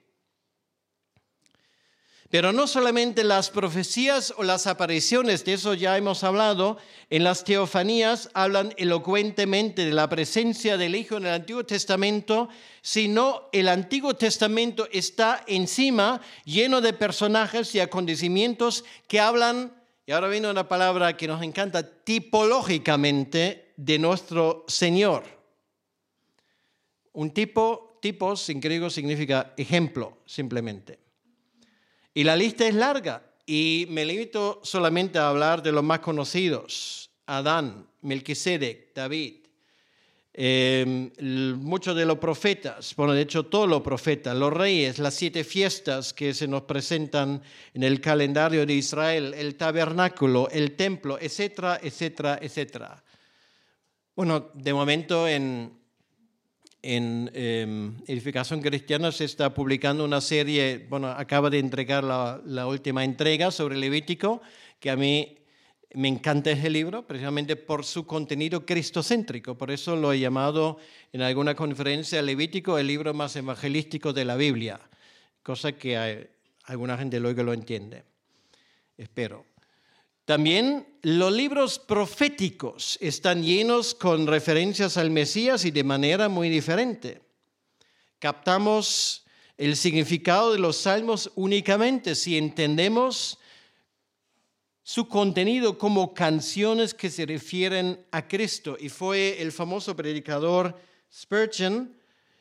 Pero no solamente las profecías o las apariciones, de eso ya hemos hablado, en las teofanías hablan elocuentemente de la presencia del Hijo en el Antiguo Testamento, sino el Antiguo Testamento está encima lleno de personajes y acontecimientos que hablan, y ahora viene una palabra que nos encanta, tipológicamente de nuestro Señor. Un tipos en griego significa ejemplo, simplemente. Y la lista es larga y me limito solamente a hablar de los más conocidos: Adán, Melquisedec, David, muchos de los profetas, bueno, de hecho todos los profetas, los reyes, las 7 fiestas que se nos presentan en el calendario de Israel, el tabernáculo, el templo, etcétera, etcétera, etcétera. Bueno, de momento en Edificación Cristiana se está publicando una serie, bueno, acaba de entregar la última entrega sobre Levítico, que a mí me encanta ese libro, precisamente por su contenido cristocéntrico. Por eso lo he llamado en alguna conferencia Levítico el libro más evangelístico de la Biblia, cosa que alguna gente luego lo entiende, espero. También los libros proféticos están llenos con referencias al Mesías y de manera muy diferente. Captamos el significado de los salmos únicamente si entendemos su contenido como canciones que se refieren a Cristo. Y fue el famoso predicador Spurgeon,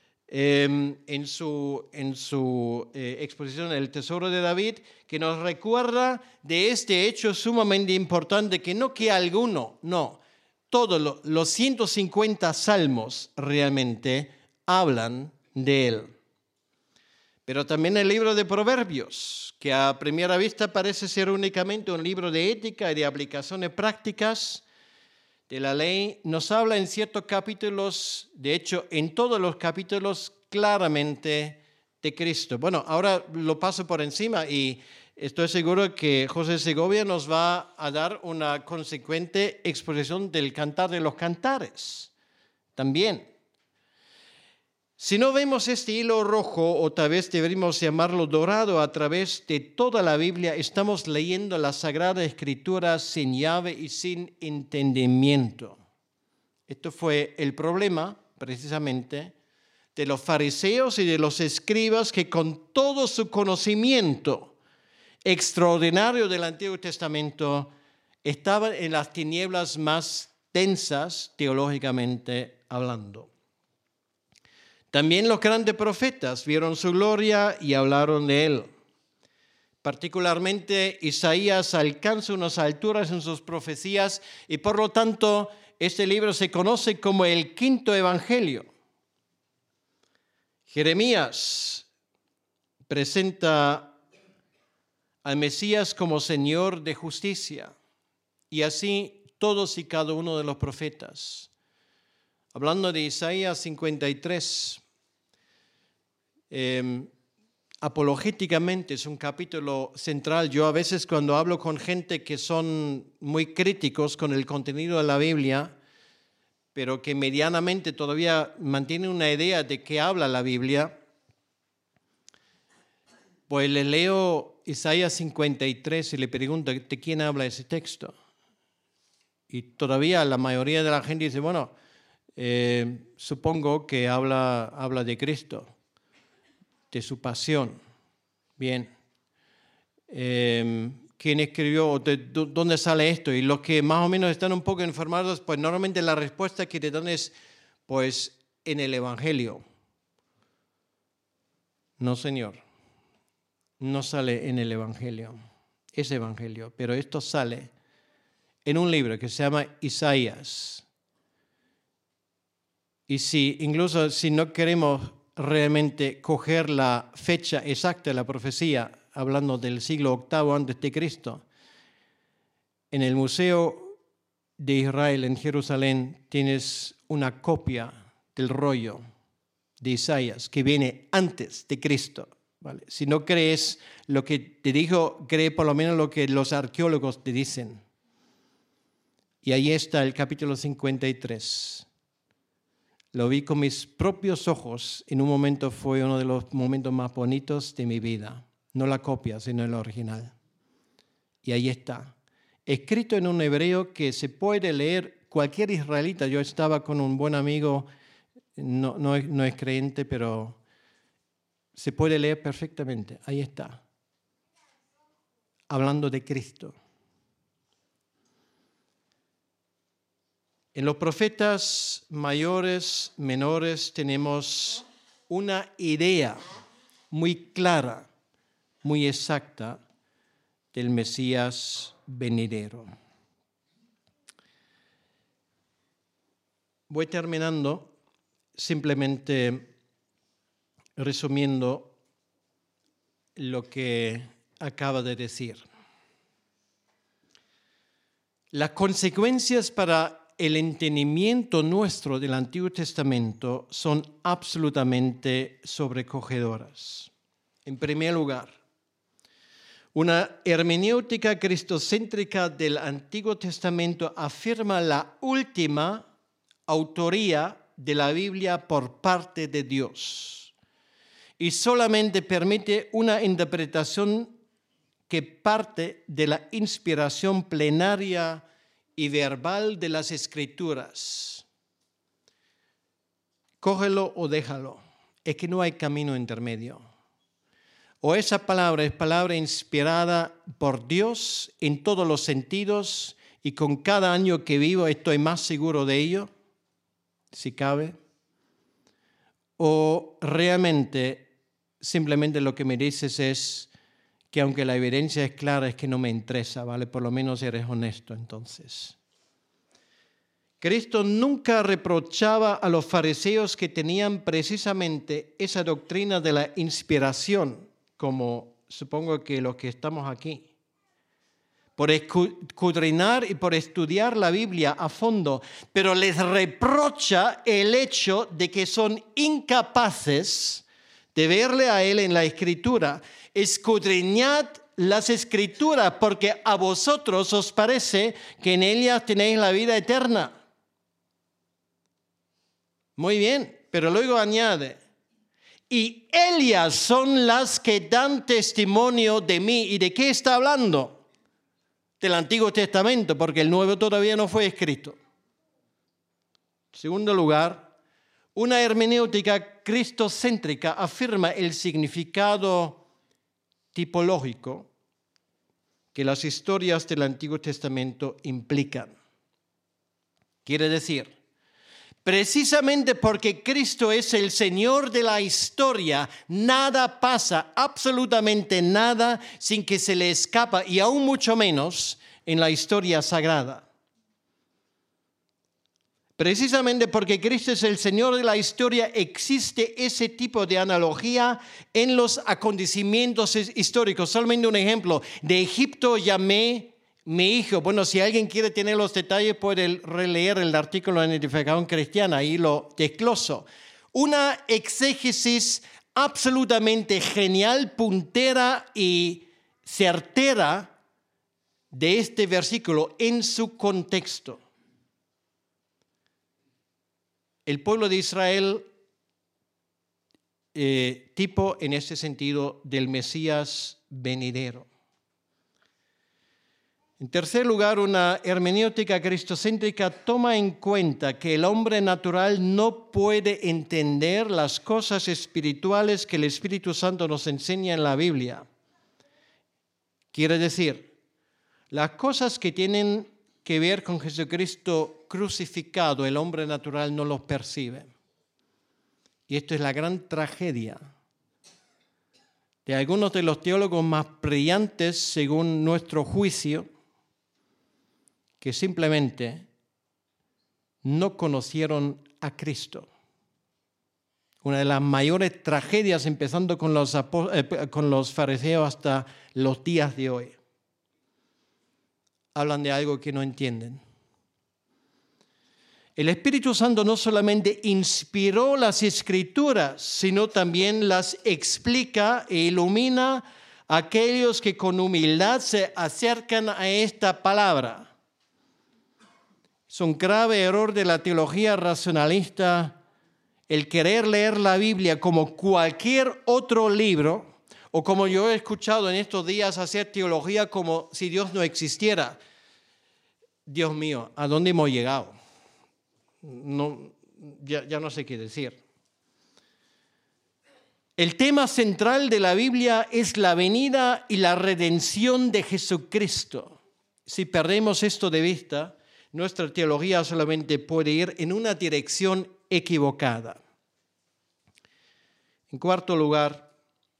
en su exposición El Tesoro de David, que nos recuerda de este hecho sumamente importante, que no que alguno, no, todos los 150 salmos realmente hablan de él. Pero también el libro de Proverbios, que a primera vista parece ser únicamente un libro de ética y de aplicaciones prácticas de la ley, nos habla en ciertos capítulos, de hecho en todos los capítulos, claramente de Cristo. Bueno, ahora lo paso por encima y estoy seguro que José Segovia nos va a dar una consecuente exposición del Cantar de los Cantares también. Si no vemos este hilo rojo, o tal vez deberíamos llamarlo dorado, a través de toda la Biblia, estamos leyendo la Sagrada Escritura sin llave y sin entendimiento. Esto fue el problema, precisamente, de los fariseos y de los escribas, que con todo su conocimiento extraordinario del Antiguo Testamento estaban en las tinieblas más densas, teológicamente hablando. También los grandes profetas vieron su gloria y hablaron de él. Particularmente Isaías alcanza unas alturas en sus profecías y por lo tanto este libro se conoce como el quinto evangelio. Jeremías presenta al Mesías como Señor de justicia y así todos y cada uno de los profetas. Hablando de Isaías 53, apologéticamente es un capítulo central. Yo a veces cuando hablo con gente que son muy críticos con el contenido de la Biblia, pero que medianamente todavía mantienen una idea de qué habla la Biblia, pues le leo Isaías 53 y le pregunto, ¿de quién habla ese texto? Y todavía la mayoría de la gente dice, bueno, supongo que habla de Cristo, de su pasión. Bien. ¿Quién escribió? ¿Dónde sale esto? Y los que más o menos están un poco informados, pues normalmente la respuesta que te dan es, pues, en el Evangelio. No, señor. No sale en el Evangelio. Es Evangelio. Pero esto sale en un libro que se llama Isaías. Y incluso si no queremos realmente coger la fecha exacta de la profecía, hablando del siglo VIII antes de Cristo, en el Museo de Israel en Jerusalén tienes una copia del rollo de Isaías que viene antes de Cristo. ¿Vale? Si no crees lo que te dijo, cree por lo menos lo que los arqueólogos te dicen. Y ahí está el capítulo 53. Lo vi con mis propios ojos. En un momento fue uno de los momentos más bonitos de mi vida. No la copia, sino el original. Y ahí está. Escrito en un hebreo que se puede leer cualquier israelita. Yo estaba con un buen amigo, no es creyente, pero se puede leer perfectamente. Ahí está. Hablando de Cristo. En los profetas mayores, menores, tenemos una idea muy clara, muy exacta del Mesías venidero. Voy terminando simplemente resumiendo lo que acaba de decir. Las consecuencias para el entendimiento nuestro del Antiguo Testamento son absolutamente sobrecogedoras. En primer lugar, una hermenéutica cristocéntrica del Antiguo Testamento afirma la última autoría de la Biblia por parte de Dios y solamente permite una interpretación que parte de la inspiración plenaria y verbal de las Escrituras. Cógelo o déjalo. Es que no hay camino intermedio. O esa palabra es palabra inspirada por Dios en todos los sentidos y con cada año que vivo estoy más seguro de ello, si cabe. O realmente simplemente lo que me dices es que aunque la evidencia es clara, es que no me interesa, ¿vale? Por lo menos eres honesto entonces. Cristo nunca reprochaba a los fariseos que tenían precisamente esa doctrina de la inspiración, como supongo que los que estamos aquí, por escudriñar y por estudiar la Biblia a fondo, pero les reprocha el hecho de que son incapaces de verle a Él en la Escritura. Escudriñad las Escrituras, porque a vosotros os parece que en ellas tenéis la vida eterna. Muy bien, pero luego añade, y ellas son las que dan testimonio de mí. ¿Y de qué está hablando? Del Antiguo Testamento, porque el Nuevo todavía no fue escrito. En segundo lugar, una hermenéutica cristocéntrica afirma el significado tipológico que las historias del Antiguo Testamento implican. Quiere decir, Precisamente porque Cristo es el Señor de la historia, nada pasa, absolutamente nada, sin que se le escapa, y aún mucho menos en la historia sagrada. Precisamente porque Cristo es el Señor de la historia, existe ese tipo de analogía en los acontecimientos históricos. Solamente un ejemplo, de Egipto llamé mi hijo. Bueno, si alguien quiere tener los detalles, puede releer el artículo en Edificación Cristiana, ahí lo desgloso. Una exégesis absolutamente genial, puntera y certera de este versículo en su contexto. El pueblo de Israel, tipo en este sentido del Mesías venidero. En tercer lugar, una hermenéutica cristocéntrica toma en cuenta que el hombre natural no puede entender las cosas espirituales que el Espíritu Santo nos enseña en la Biblia. Quiere decir, las cosas que tienen que ver con Jesucristo crucificado, el hombre natural no los percibe. Y esto es la gran tragedia de algunos de los teólogos más brillantes, según nuestro juicio, que simplemente no conocieron a Cristo. Una de las mayores tragedias, empezando con los fariseos hasta los días de hoy. Hablan de algo que no entienden. El Espíritu Santo no solamente inspiró las Escrituras, sino también las explica e ilumina a aquellos que con humildad se acercan a esta palabra. Es un grave error de la teología racionalista el querer leer la Biblia como cualquier otro libro, o como yo he escuchado en estos días hacer teología como si Dios no existiera. Dios mío, ¿a dónde hemos llegado? No, ya no sé qué decir. El tema central de la Biblia es la venida y la redención de Jesucristo. Si perdemos esto de vista, nuestra teología solamente puede ir en una dirección equivocada. En cuarto lugar,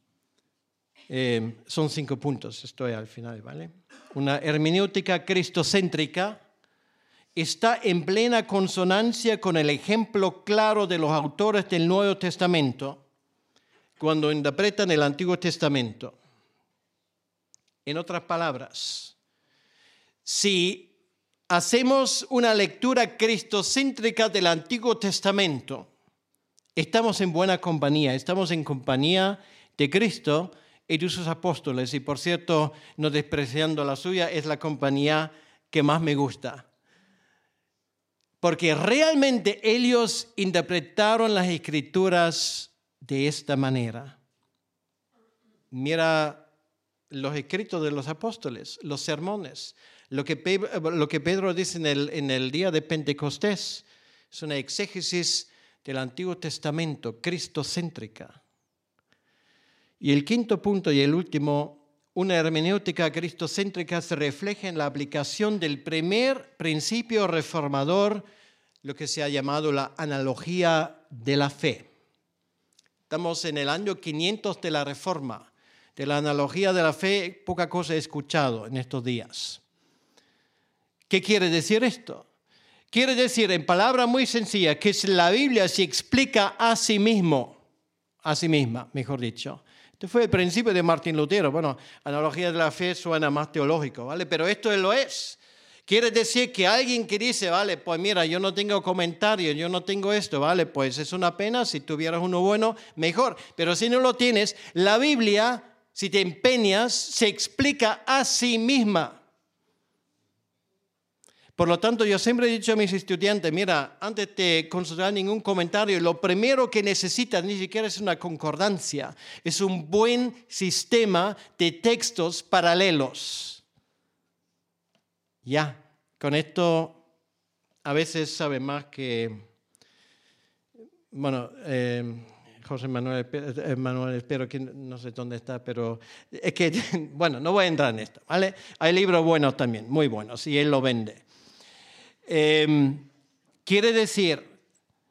son 5 puntos, estoy al final, ¿vale? Una hermenéutica cristocéntrica está en plena consonancia con el ejemplo claro de los autores del Nuevo Testamento cuando interpretan el Antiguo Testamento. En otras palabras, si hacemos una lectura cristocéntrica del Antiguo Testamento, estamos en buena compañía, estamos en compañía de Cristo y de sus apóstoles. Y por cierto, no despreciando la suya, es la compañía que más me gusta. Porque realmente ellos interpretaron las Escrituras de esta manera. Mira los escritos de los apóstoles, los sermones, lo que Pedro dice en el día de Pentecostés. Es una exégesis del Antiguo Testamento, cristocéntrica. Y el quinto punto y el último, una hermenéutica cristocéntrica se refleja en la aplicación del primer principio reformador, lo que se ha llamado la analogía de la fe. Estamos en el año 500 de la Reforma. De la analogía de la fe, poca cosa he escuchado en estos días. ¿Qué quiere decir esto? Quiere decir, en palabras muy sencillas, que la Biblia se explica a sí misma, mejor dicho. Este fue el principio de Martín Lutero. Bueno, analogía de la fe suena más teológico, ¿vale? Pero esto lo es. Quiere decir que alguien que dice, vale, pues mira, yo no tengo comentarios, yo no tengo esto, vale, pues es una pena, si tuvieras uno bueno, mejor. Pero si no lo tienes, la Biblia, si te empeñas, se explica a sí misma. Por lo tanto, yo siempre he dicho a mis estudiantes, mira, antes de consultar ningún comentario, lo primero que necesitas ni siquiera es una concordancia, es un buen sistema de textos paralelos. Ya, con esto a veces sabe más que, bueno, José Manuel, espero que no sé dónde está, pero es que, bueno, no voy a entrar en esto, ¿vale? Hay libros buenos también, muy buenos, y él lo vende. Quiere decir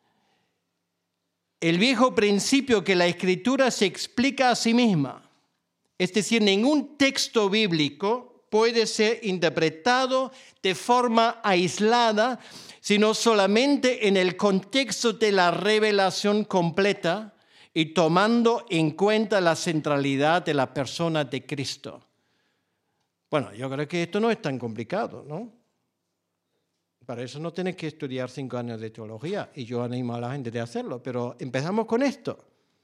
el viejo principio que la Escritura se explica a sí misma. Es decir, ningún texto bíblico puede ser interpretado de forma aislada, sino solamente en el contexto de la revelación completa y tomando en cuenta la centralidad de la persona de Cristo. Bueno, yo creo que esto no es tan complicado, ¿no? Para eso no tienes que estudiar 5 años de teología, y yo animo a la gente a hacerlo, pero empezamos con esto.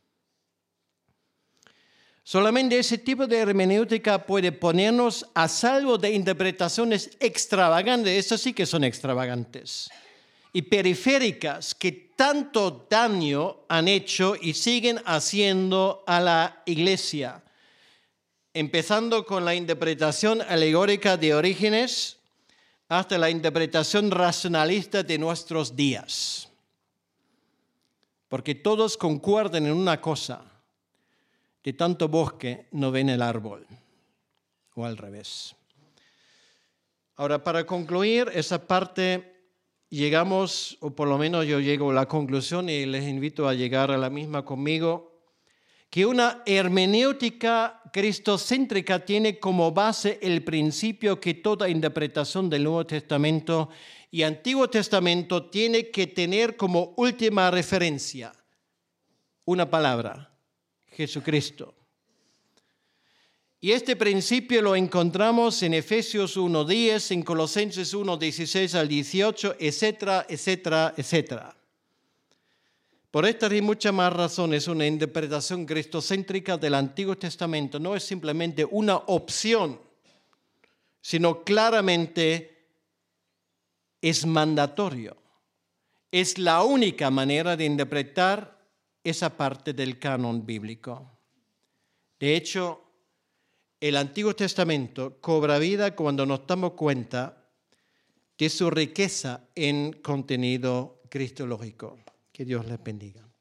Solamente ese tipo de hermenéutica puede ponernos a salvo de interpretaciones extravagantes, eso sí que son extravagantes, y periféricas que tanto daño han hecho y siguen haciendo a la Iglesia. Empezando con la interpretación alegórica de Orígenes hasta la interpretación racionalista de nuestros días. Porque todos concuerdan en una cosa: de tanto bosque no ven el árbol, o al revés. Ahora, para concluir esa parte, llegamos, o por lo menos yo llego a la conclusión y les invito a llegar a la misma conmigo, que una hermenéutica cristocéntrica tiene como base el principio que toda interpretación del Nuevo Testamento y Antiguo Testamento tiene que tener como última referencia una palabra: Jesucristo. Y este principio lo encontramos en Efesios 1:10, en Colosenses 1:16 al 18, etcétera, etcétera, etcétera. Por estas y muchas más razones, una interpretación cristocéntrica del Antiguo Testamento no es simplemente una opción, sino claramente es mandatorio. Es la única manera de interpretar esa parte del canon bíblico. De hecho, el Antiguo Testamento cobra vida cuando nos damos cuenta de su riqueza en contenido cristológico. Que Dios les bendiga.